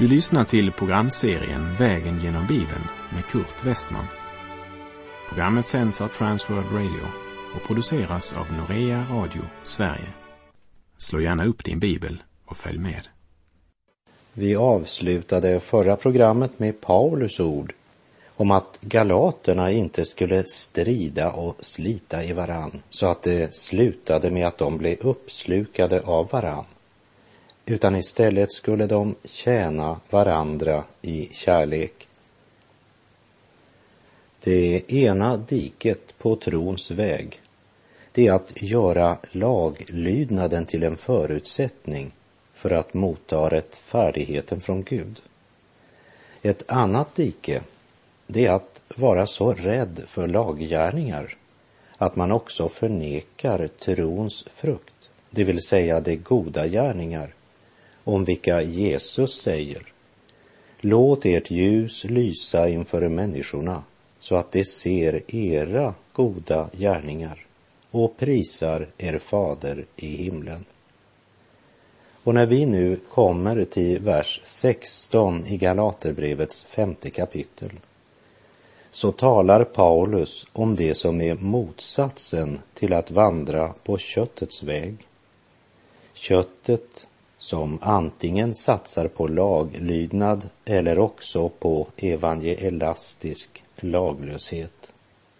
Du lyssnar till programserien Vägen genom Bibeln med Kurt Westman. Programmet sänds av Transworld Radio och produceras av Norea Radio Sverige. Slå gärna upp din bibel och följ med. Vi avslutade förra programmet med Paulus ord om att galaterna inte skulle strida och slita i varann så att det slutade med att de blev uppslukade av varann, utan istället skulle de tjäna varandra i kärlek. Det ena diket på trons väg, det är att göra laglydnaden till en förutsättning för att motta rättfärdigheten från Gud. Ett annat dike, det är att vara så rädd för laggärningar att man också förnekar trons frukt, det vill säga de goda gärningar om vilka Jesus säger: låt ert ljus lysa inför människorna så att de ser era goda gärningar och prisar er fader i himlen. Och när vi nu kommer till vers 16 i Galaterbrevets 5:e kapitel, så talar Paulus om det som är motsatsen till att vandra på köttets väg. Köttet som antingen satsar på laglydnad eller också på evangelistisk laglöshet.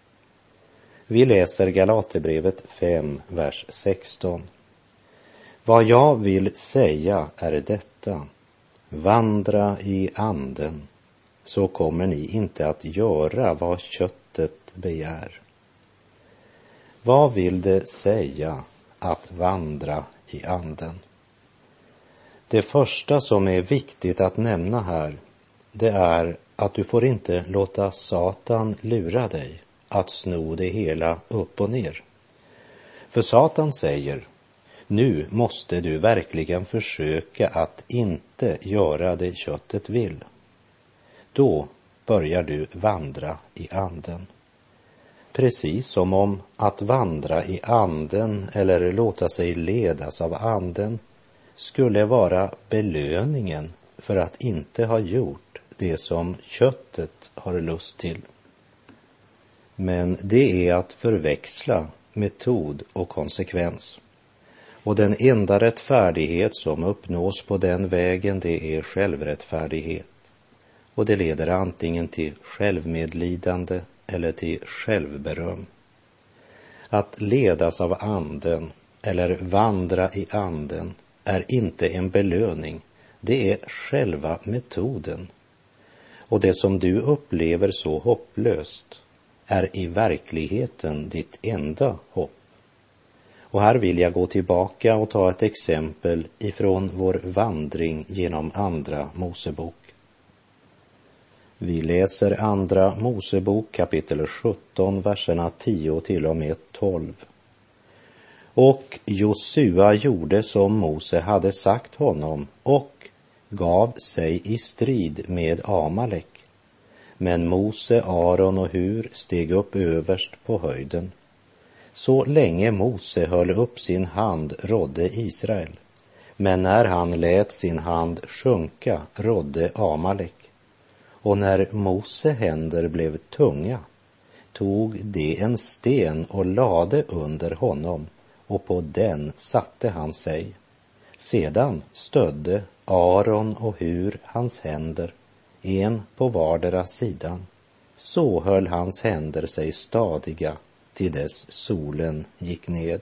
Vi läser Galaterbrevet 5, vers 16. Vad jag vill säga är detta: vandra i anden, så kommer ni inte att göra vad köttet begär. Vad vill det säga att vandra i anden? Det första som är viktigt att nämna här, det är att du får inte låta Satan lura dig att sno det hela upp och ner. För Satan säger: nu måste du verkligen försöka att inte göra det köttet vill. Då börjar du vandra i anden. Precis som om att vandra i anden eller låta sig ledas av anden skulle vara belöningen för att inte ha gjort det som köttet har lust till. Men det är att förväxla metod och konsekvens. Och den enda rättfärdighet som uppnås på den vägen, det är självrättfärdighet. Och det leder antingen till självmedlidande eller till självberöm. Att ledas av anden eller vandra i anden är inte en belöning, det är själva metoden. Och det som du upplever så hopplöst är i verkligheten ditt enda hopp. Och här vill jag gå tillbaka och ta ett exempel ifrån vår vandring genom andra Mosebok. Vi läser andra Mosebok kapitel 17, verserna 10 till och med 12. Och Josua gjorde som Mose hade sagt honom och gav sig i strid med Amalek. Men Mose, Aron och Hur steg upp överst på höjden. Så länge Mose höll upp sin hand rådde Israel, men när han lät sin hand sjunka rådde Amalek. Och när Mose händer blev tunga, tog de en sten och lade under honom, och på den satte han sig. Sedan stödde Aron och Hur hans händer, en på vardera sidan. Så höll hans händer sig stadiga till dess solen gick ned.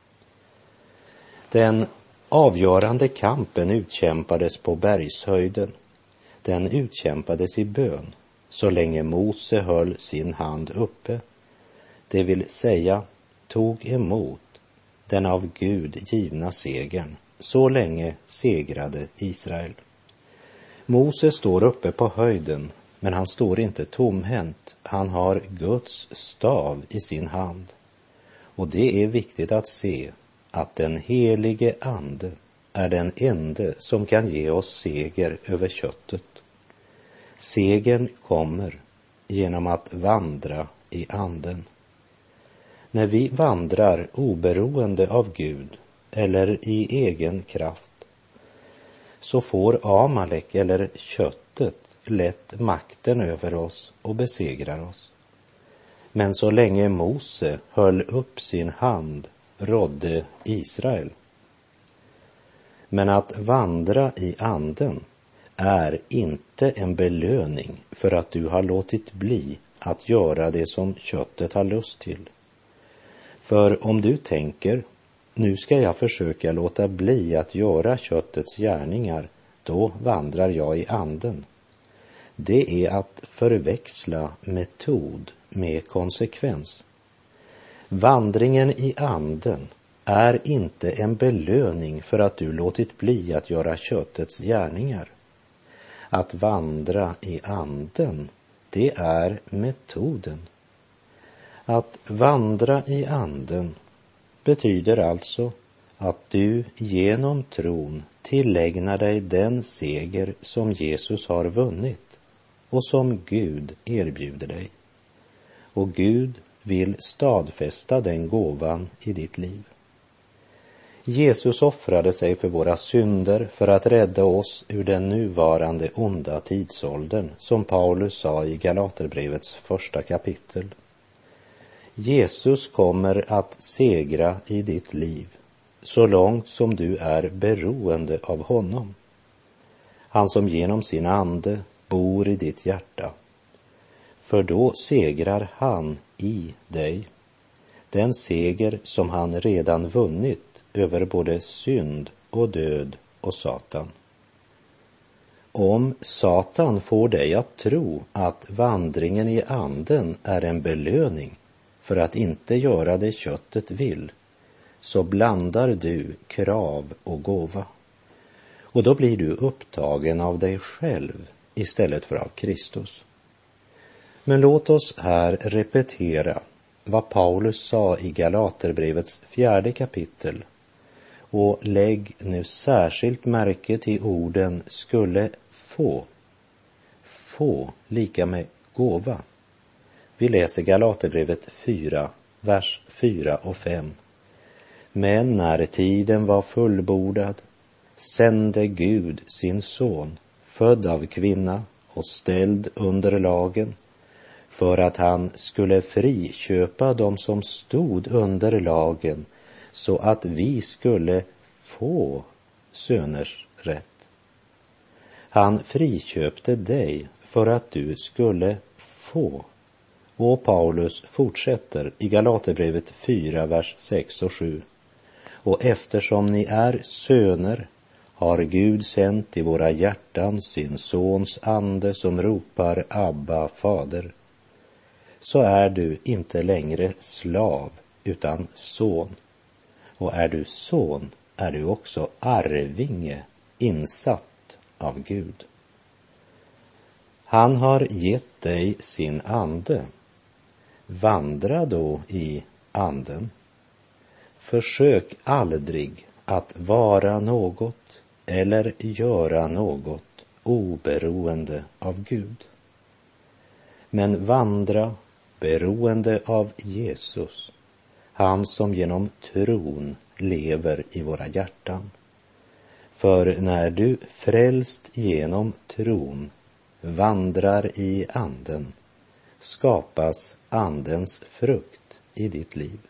Den avgörande kampen utkämpades på bergshöjden. Den utkämpades i bön, så länge Mose höll sin hand uppe, det vill säga tog emot den av Gud givna segern. Så länge segrade Israel. Mose står uppe på höjden, men han står inte tomhänt. Han har Guds stav i sin hand. Och det är viktigt att se att den helige ande är den ende som kan ge oss seger över köttet. Segern kommer genom att vandra i anden. När vi vandrar oberoende av Gud eller i egen kraft, så får Amalek eller köttet lätt makten över oss och besegrar oss. Men så länge Mose höll upp sin hand rådde Israel. Men att vandra i anden är inte en belöning för att du har låtit bli att göra det som köttet har lust till. För om du tänker, nu ska jag försöka låta bli att göra köttets gärningar, då vandrar jag i anden. Det är att förväxla metod med konsekvens. Vandringen i anden är inte en belöning för att du låtit bli att göra köttets gärningar. Att vandra i anden, det är metoden. Att vandra i anden betyder alltså att du genom tron tillägnar dig den seger som Jesus har vunnit och som Gud erbjuder dig. Och Gud vill stadfästa den gåvan i ditt liv. Jesus offrade sig för våra synder för att rädda oss ur den nuvarande onda tidsåldern, som Paulus sa i Galaterbrevets 1 kapitel. Jesus kommer att segra i ditt liv så långt som du är beroende av honom. Han som genom sin ande bor i ditt hjärta. För då segrar han i dig. Den seger som han redan vunnit över både synd och död och Satan. Om Satan får dig att tro att vandringen i anden är en belöning för att inte göra det köttet vill, så blandar du krav och gåva. Och då blir du upptagen av dig själv istället för av Kristus. Men låt oss här repetera vad Paulus sa i Galaterbrevets 4 kapitel. Och lägg nu särskilt märke till orden skulle få. Få lika med gåva. Vi läser Galaterbrevet 4, vers 4 och 5. Men när tiden var fullbordad sände Gud sin son, född av kvinna och ställd under lagen, för att han skulle friköpa dem som stod under lagen, så att vi skulle få söners rätt. Han friköpte dig för att du skulle få. Och Paulus fortsätter i Galaterbrevet 4, vers 6 och 7. Och eftersom ni är söner har Gud sänt i våra hjärtan sin sons ande som ropar Abba, fader. Så är du inte längre slav utan son. Och är du son är du också arvinge, insatt av Gud. Han har gett dig sin ande. Vandra då i anden. Försök aldrig att vara något eller göra något oberoende av Gud. Men vandra beroende av Jesus, han som genom tron lever i våra hjärtan. För när du frälst genom tron vandrar i anden, skapas andens frukt i ditt liv.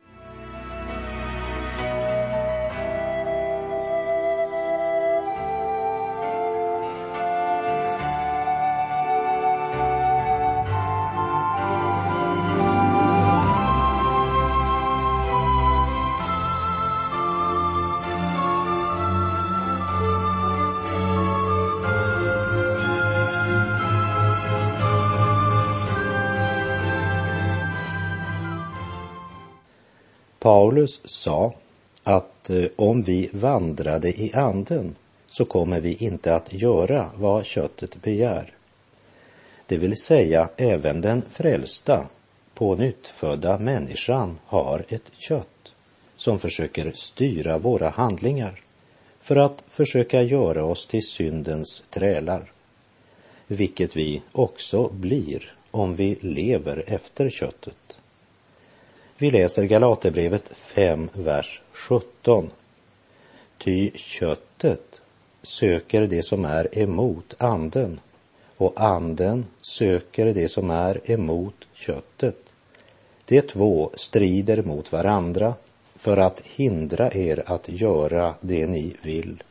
Paulus sa att om vi vandrade i anden så kommer vi inte att göra vad köttet begär. Det vill säga även den frälsta, på nyttfödda människan har ett kött som försöker styra våra handlingar för att försöka göra oss till syndens trälar, vilket vi också blir om vi lever efter köttet. Vi läser Galaterbrevet 5, vers 17. Ty köttet söker det som är emot anden, och anden söker det som är emot köttet. De två strider mot varandra för att hindra er att göra det ni vill.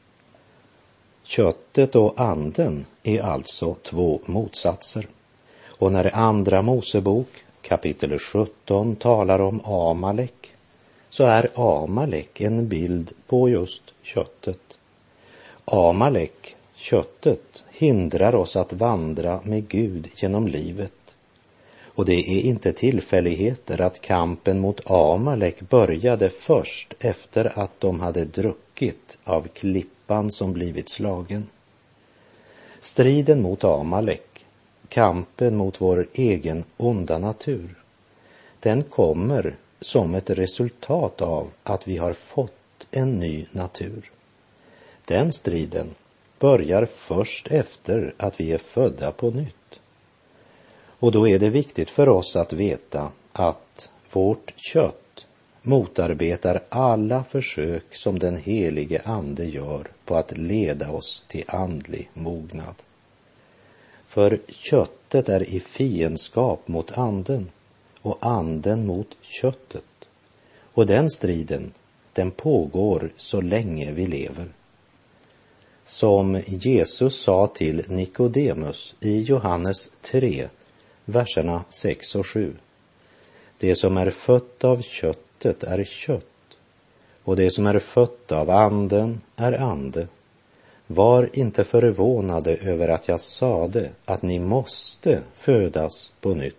Köttet och anden är alltså två motsatser. Och när andra Mosebok kapitel 17 talar om Amalek, så är Amalek en bild på just köttet. Amalek, köttet, hindrar oss att vandra med Gud genom livet. Och det är inte tillfälligheter att kampen mot Amalek började först efter att de hade druckit av klippan som blivit slagen. Striden mot Amalek, kampen mot vår egen onda natur, den kommer som ett resultat av att vi har fått en ny natur. Den striden börjar först efter att vi är födda på nytt. Och då är det viktigt för oss att veta att vårt kött motarbetar alla försök som den helige ande gör på att leda oss till andlig mognad. För köttet är i fiendskap mot anden och anden mot köttet. Och den striden, den pågår så länge vi lever. Som Jesus sa till Nikodemus i Johannes 3, verserna 6 och 7. Det som är fött av köttet är kött, och det som är fött av anden är ande. Var inte förvånade över att jag sade att ni måste födas på nytt.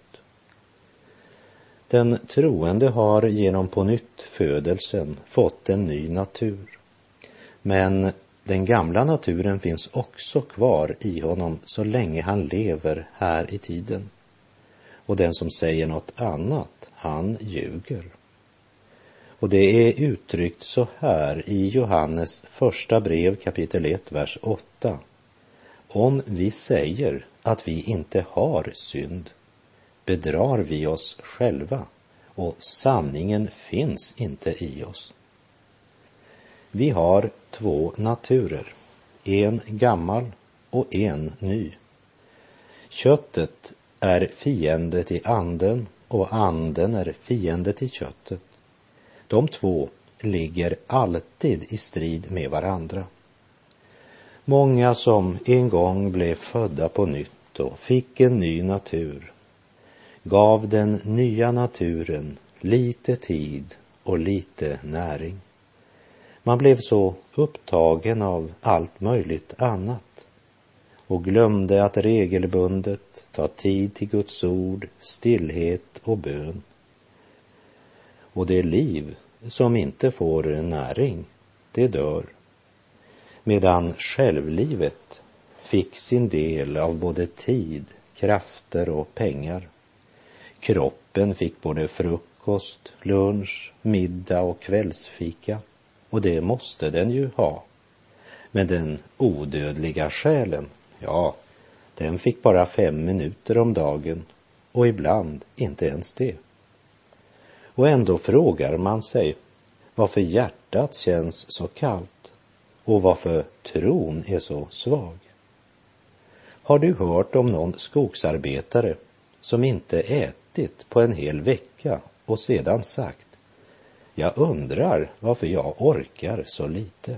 Den troende har genom på nytt födelsen fått en ny natur. Men den gamla naturen finns också kvar i honom så länge han lever här i tiden. Och den som säger något annat, han ljuger. Och det är uttryckt så här i Johannes första brev kapitel 1, vers 8. Om vi säger att vi inte har synd, bedrar vi oss själva, och sanningen finns inte i oss. Vi har två naturer, en gammal och en ny. Köttet är fiende till anden och anden är fiende till köttet. De två ligger alltid i strid med varandra. Många som en gång blev födda på nytt och fick en ny natur gav den nya naturen lite tid och lite näring. Man blev så upptagen av allt möjligt annat och glömde att regelbundet ta tid till Guds ord, stillhet och bön. Och det liv som inte får näring, det dör. Medan självlivet fick sin del av både tid, krafter och pengar. Kroppen fick både frukost, lunch, middag och kvällsfika. Och det måste den ju ha. Men den odödliga själen, ja, den fick bara 5 minuter om dagen och ibland inte ens det. Och ändå frågar man sig varför hjärtat känns så kallt och varför tron är så svag. Har du hört om någon skogsarbetare som inte ätit på en hel vecka och sedan sagt: jag undrar varför jag orkar så lite?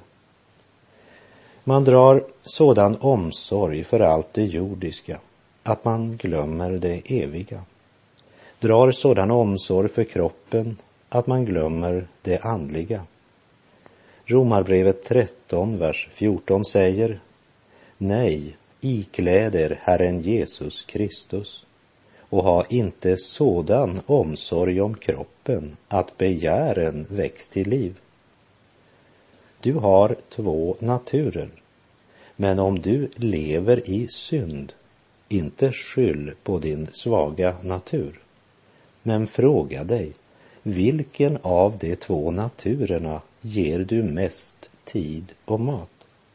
Man drar sådan omsorg för allt det jordiska att man glömmer det eviga. Drar sådan omsorg för kroppen att man glömmer det andliga. Romarbrevet 13, vers 14 säger: nej, ikläd er Herren Jesus Kristus och ha inte sådan omsorg om kroppen att begären väcks till liv. Du har 2 naturer, men om du lever i synd, inte skyll på din svaga natur. Men fråga dig, vilken av de 2 naturerna ger du mest tid och mat?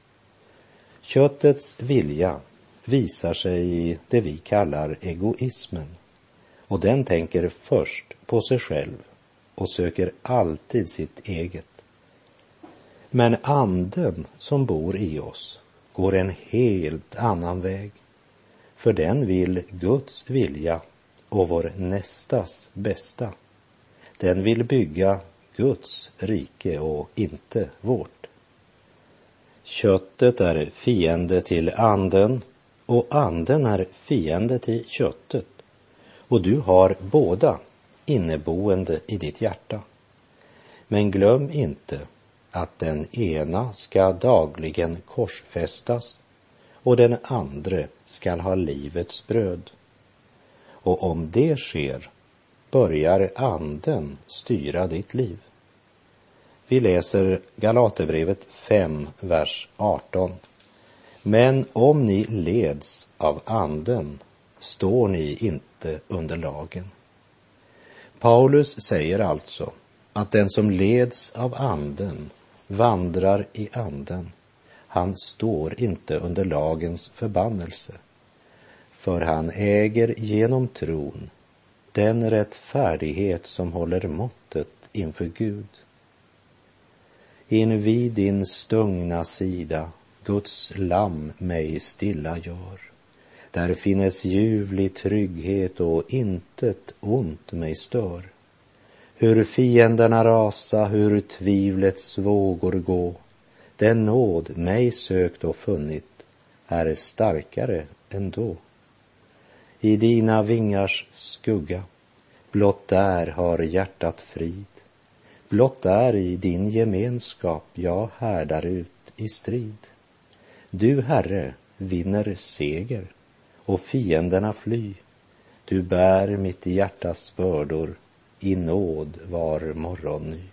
Köttets vilja visar sig i det vi kallar egoismen, och den tänker först på sig själv och söker alltid sitt eget. Men anden som bor i oss går en helt annan väg, för den vill Guds vilja och vår nästas bästa. Den vill bygga Guds rike och inte vårt. Köttet är fiende till anden och anden är fiende till köttet. Och du har båda inneboende i ditt hjärta. Men glöm inte att den ena ska dagligen korsfästas och den andra ska ha livets bröd. Och om det sker börjar anden styra ditt liv. Vi läser Galaterbrevet 5, vers 18. Men om ni leds av anden står ni inte under lagen. Paulus säger alltså att den som leds av anden vandrar i anden. Han står inte under lagens förbannelse, för han äger genom tron den rättfärdighet som håller måttet inför Gud. Invid din stungna sida Guds lamm mig stilla gör. Där finnes ljuvlig trygghet och intet ont mig stör. Hur fienderna rasa, hur tvivlets vågor gå, den nåd mig sökt och funnit är starkare ändå. I dina vingars skugga, blott där har hjärtat frid. Blott där i din gemenskap jag härdar ut i strid. Du, Herre, vinner seger och fienderna fly. Du bär mitt hjärtas bördor i nåd var morgon ny.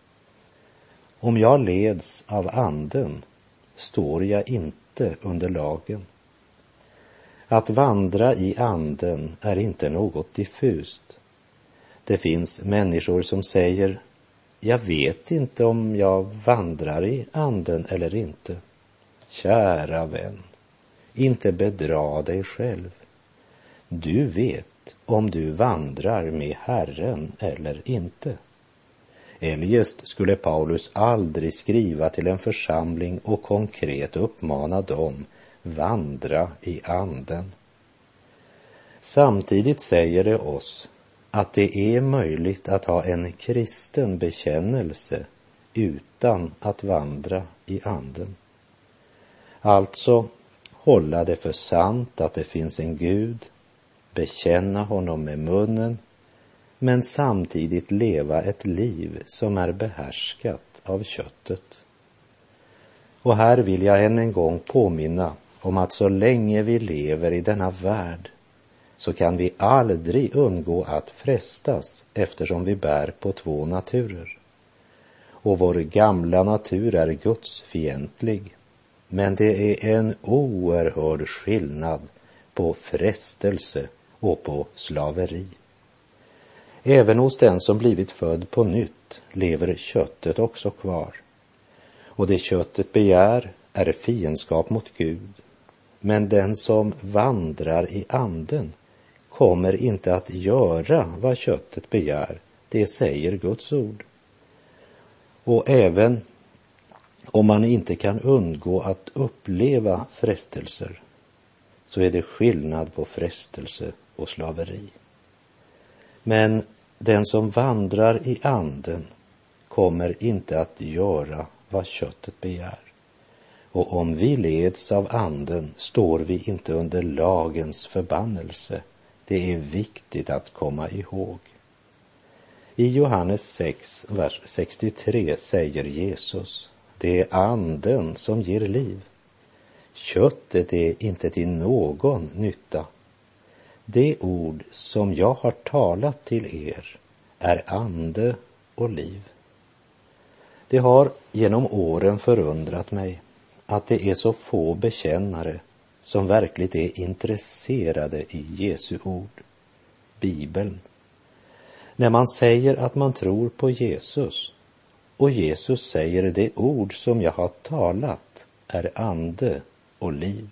Om jag leds av anden står jag inte under lagen. Att vandra i anden är inte något diffust. Det finns människor som säger: jag vet inte om jag vandrar i anden eller inte. Kära vän, inte bedra dig själv. Du vet om du vandrar med Herren eller inte. Eljest skulle Paulus aldrig skriva till en församling och konkret uppmana dem: vandra i anden. Samtidigt säger det oss att det är möjligt att ha en kristen bekännelse utan att vandra i anden. Alltså hålla det för sant att det finns en Gud, bekänna honom med munnen, men samtidigt leva ett liv som är behärskat av köttet. Och här vill jag än en gång påminna om att så länge vi lever i denna värld så kan vi aldrig undgå att frestas, eftersom vi bär på två naturer. Och vår gamla natur är gudsfientlig, men det är en oerhörd skillnad på frestelse och på slaveri. Även hos den som blivit född på nytt lever köttet också kvar. Och det köttet begär är fiendskap mot Gud. Men den som vandrar i anden kommer inte att göra vad köttet begär. Det säger Guds ord. Och även om man inte kan undgå att uppleva frestelser, så är det skillnad på frestelse och slaveri. Men den som vandrar i anden kommer inte att göra vad köttet begär. Och om vi leds av anden står vi inte under lagens förbannelse. Det är viktigt att komma ihåg. I Johannes 6, vers 63 säger Jesus: det är anden som ger liv. Köttet är inte till någon nytta. Det ord som jag har talat till er är ande och liv. Det har genom åren förundrat mig att det är så få bekännare som verkligen är intresserade i Jesu ord, Bibeln. När man säger att man tror på Jesus och Jesus säger: det ord som jag har talat är ande och liv.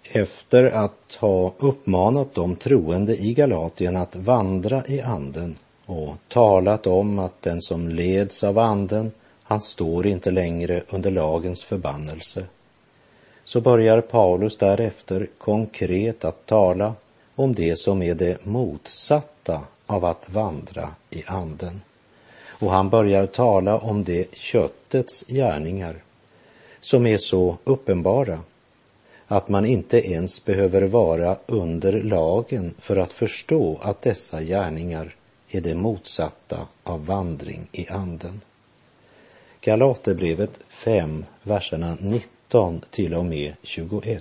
Efter att ha uppmanat de troende i Galatien att vandra i anden och talat om att den som leds av anden, han står inte längre under lagens förbannelse, så börjar Paulus därefter konkret att tala om det som är det motsatta av att vandra i anden. Och han börjar tala om det köttets gärningar som är så uppenbara att man inte ens behöver vara under lagen för att förstå att dessa gärningar är det motsatta av vandring i anden. Galaterbrevet 5, verserna 19 till och med 21.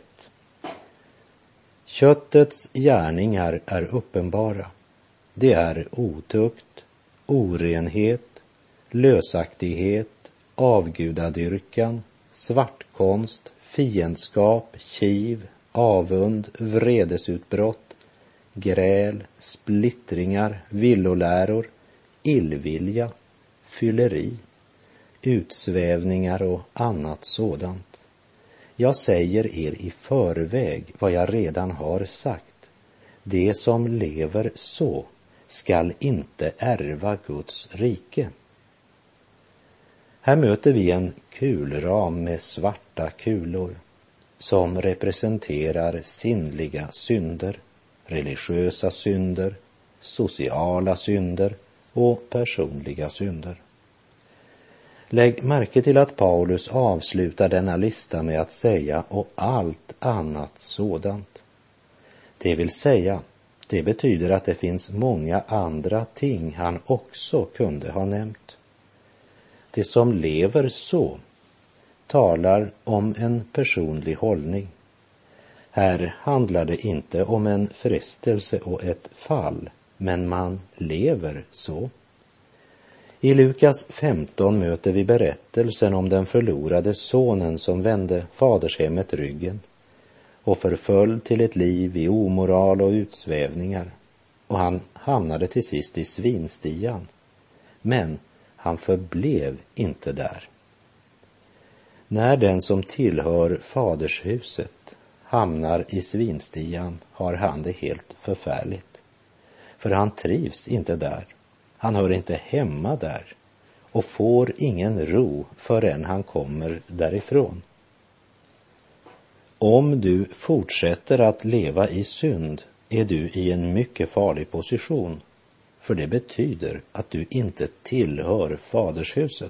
Köttets gärningar är uppenbara. Det är otukt, orenhet, lösaktighet, avgudadyrkan, svartkonst, fiendskap, kiv, avund, vredesutbrott, gräl, splittringar, villoläror, illvilja, fylleri, utsvävningar och annat sådant. Jag säger er i förväg vad jag redan har sagt. Det som lever så skall inte ärva Guds rike. Här möter vi en kulram med svarta kulor som representerar sinnliga synder, religiösa synder, sociala synder och personliga synder. Lägg märke till att Paulus avslutar denna lista med att säga och allt annat sådant. Det vill säga, det betyder att det finns många andra ting han också kunde ha nämnt. Det som lever så talar om en personlig hållning. Här handlar det inte om en frestelse och ett fall, men man lever så. I Lukas 15 möter vi berättelsen om den förlorade sonen som vände fadershemmet ryggen och förföll till ett liv i omoral och utsvävningar, och han hamnade till sist i svinstian. Men han förblev inte där. När den som tillhör fadershuset hamnar i svinstian har han det helt förfärligt. För han trivs inte där. Han hör inte hemma där och får ingen ro förrän han kommer därifrån. Om du fortsätter att leva i synd är du i en mycket farlig position, för det betyder att du inte tillhör fadershuset.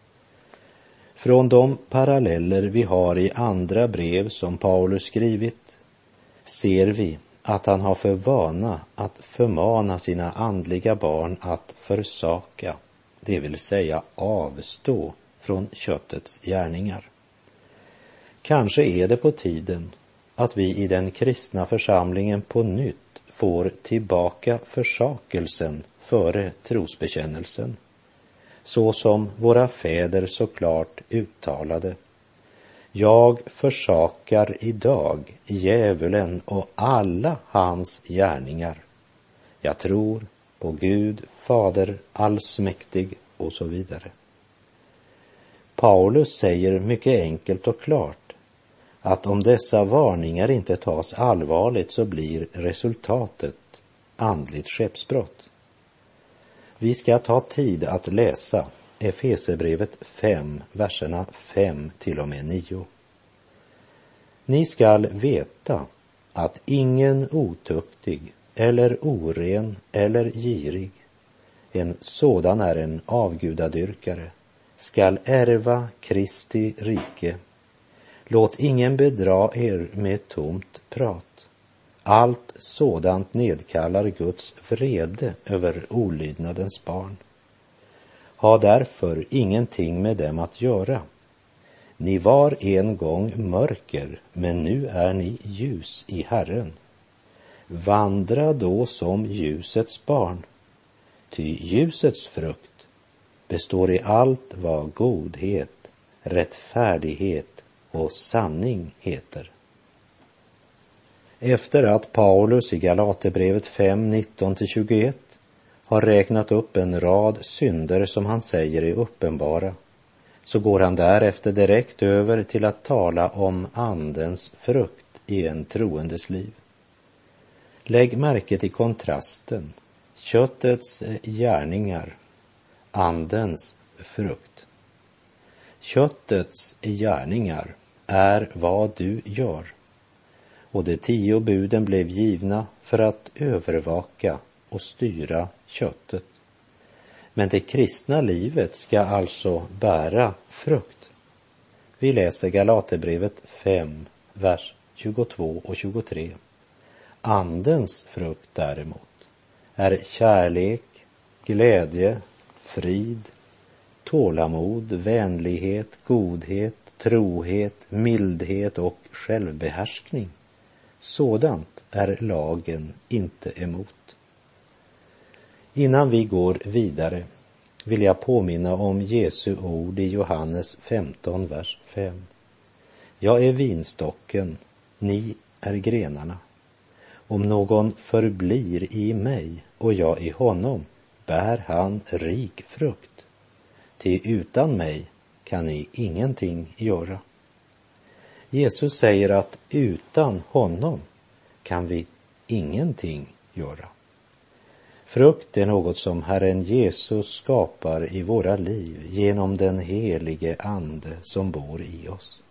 Från de paralleller vi har i andra brev som Paulus skrivit ser vi att han har för vana att förmana sina andliga barn att försaka, det vill säga avstå från köttets gärningar. Kanske är det på tiden att vi i den kristna församlingen på nytt får tillbaka försakelsen före trosbekännelsen, så som våra fäder så klart uttalade: jag försakar idag djävulen och alla hans gärningar. Jag tror på Gud, Fader allsmäktig och så vidare. Paulus säger mycket enkelt och klart att om dessa varningar inte tas allvarligt så blir resultatet andligt skeppsbrott. Vi ska ta tid att läsa Efesierbrevet 5, verserna 5 till och med 9. Ni skall veta att ingen otuktig eller oren eller girig, en sådan är en avgudadyrkare, skall ärva Kristi rike. Låt ingen bedra er med tomt prat. Allt sådant nedkallar Guds vrede över olydnadens barn. Ha därför ingenting med dem att göra. Ni var en gång mörker, men nu är ni ljus i Herren. Vandra då som ljusets barn, ty ljusets frukt består i allt vad godhet, rättfärdighet och sanning heter. Efter att Paulus i Galaterbrevet 5, 19-21 har räknat upp en rad synder som han säger är uppenbara, så går han därefter direkt över till att tala om andens frukt i en troendes liv. Lägg märke till kontrasten. Köttets gärningar, andens frukt. Köttets gärningar är vad du gör. Och de 10 buden blev givna för att övervaka och styra köttet. Men det kristna livet ska alltså bära frukt. Vi läser Galaterbrevet 5, vers 22 och 23. Andens frukt däremot är kärlek, glädje, frid, tålamod, vänlighet, godhet, trohet, mildhet och självbehärskning. Sådant är lagen inte emot. Innan vi går vidare vill jag påminna om Jesu ord i Johannes 15, vers 5. Jag är vinstocken, ni är grenarna. Om någon förblir i mig och jag i honom, bär han rik frukt. Ty utan mig kan ni ingenting göra. Jesus säger att utan honom kan vi ingenting göra. Frukt är något som Herren Jesus skapar i våra liv genom den helige ande som bor i oss.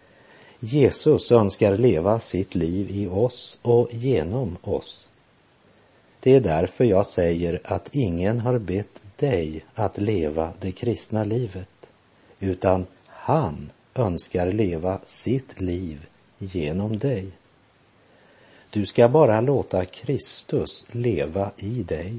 Jesus önskar leva sitt liv i oss och genom oss. Det är därför jag säger att ingen har bett dig att leva det kristna livet, utan han önskar leva sitt liv genom dig. Du ska bara låta Kristus leva i dig.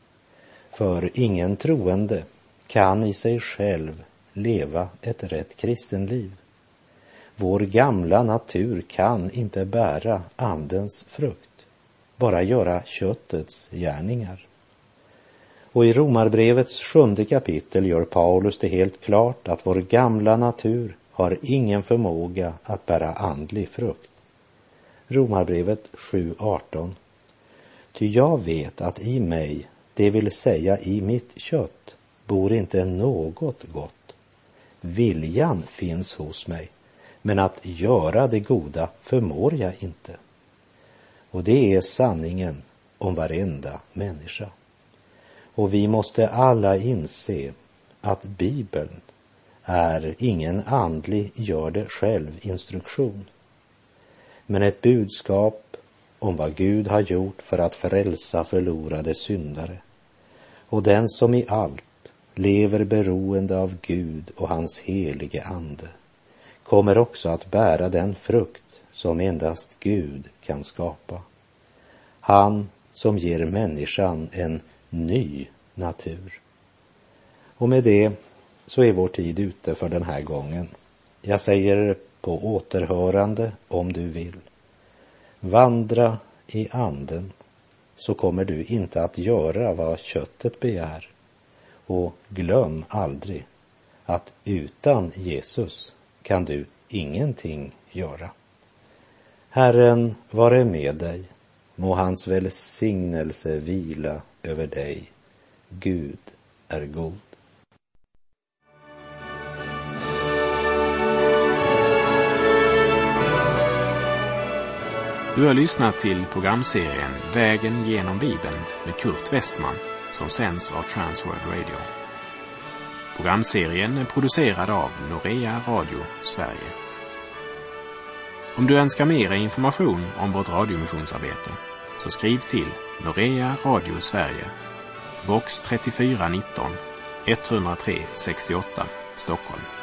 För ingen troende kan i sig själv leva ett rätt kristenliv. Vår gamla natur kan inte bära andens frukt, bara göra köttets gärningar. Och i Romarbrevets 7:e kapitel gör Paulus det helt klart att vår gamla natur har ingen förmåga att bära andlig frukt. Romarbrevet 7:18. Ty jag vet att i mig, det vill säga i mitt kött, bor inte något gott. Viljan finns hos mig, men att göra det goda förmår jag inte. Och det är sanningen om varenda människa. Och vi måste alla inse att Bibeln är ingen andlig gör det själv instruktion, men ett budskap om vad Gud har gjort för att frälsa förlorade syndare. Och den som i allt lever beroende av Gud och hans helige ande kommer också att bära den frukt som endast Gud kan skapa. Han som ger människan en ny natur. Och med det så är vår tid ute för den här gången. Jag säger på återhörande om du vill. Vandra i anden, så kommer du inte att göra vad köttet begär. Och glöm aldrig att utan Jesus kan du ingenting göra. Herren vare med dig. Må hans välsignelse vila över dig. Gud är god. Du har lyssnat till programserien Vägen genom Bibeln med Kurt Westman som sänds av Transworld Radio. Programserien är producerad av Norea Radio Sverige. Om du önskar mer information om vårt radiomissionsarbete så skriv till Norea Radio Sverige, box 3419 103 68 Stockholm.